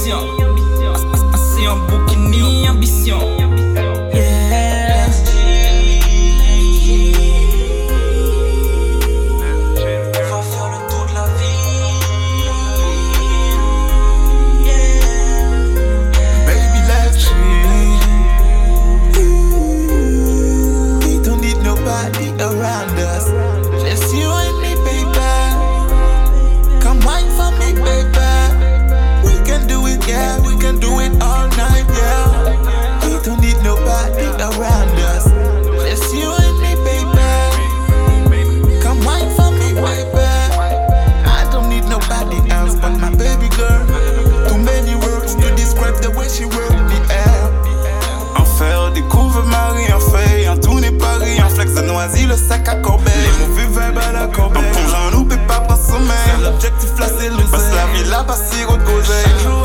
ambition. Assez en bouquini, ambition. Yeah. Va faire le tour de la vie. Yeah. Baby, let's chill. We don't need nobody around us. Just you and me, baby. Come wine for me, baby. We can do it, yeah. We can do it all night, yeah. We don't need nobody around us. Just you and me, baby. Come wine for me, baby. I don't need nobody else but my baby girl. Too many words to describe the way she work the air. Enfer, découvre Marie en feuille, en tournée Paris, en flex de Noisy, le sac à Corbeil. Les mauvais vibes à la Corbeil. En plongeant, nous peut pas prendre sommeil. C'est l'objectif là, c'est le passe la vie là-bas, si gros de causeille.